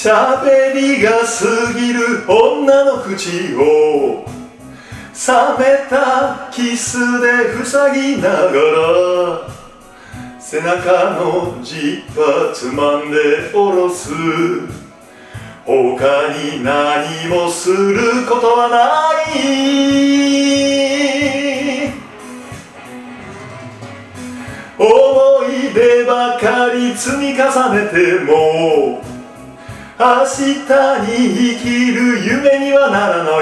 喋りが過ぎる女の口を冷めたキスで塞ぎながら背中のジッパーつまんで下ろす。他に何もすることはない。思い出ばかり積み重ねても明日に生きる夢にはならない。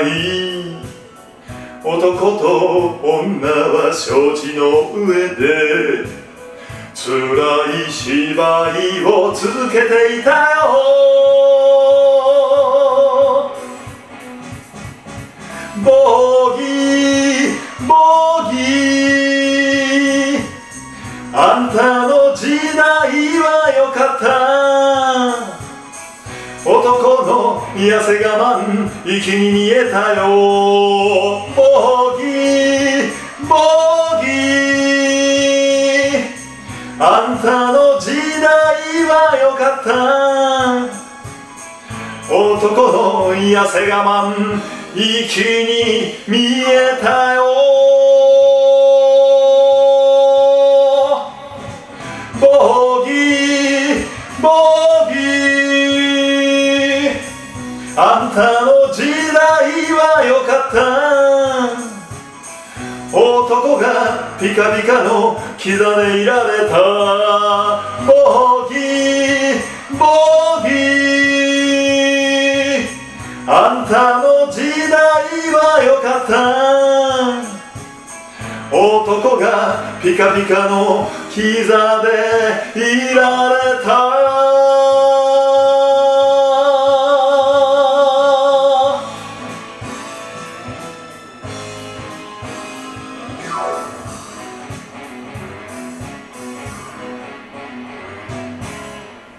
男と女は承知の上で辛い芝居を続けていたよ。ボギーボギー、あんたの時代はよかった。男の痩せ我慢息に見えたよ。ボギーボギー、あんたの時代はよかった。男の痩せ我慢息に見えたよ。ボギーボギー、あんたの時代はよかった。男がピカピカの刻でいられた。ボギーボギー、あんたの時代はよかった。男がピカピカの刻でいられた。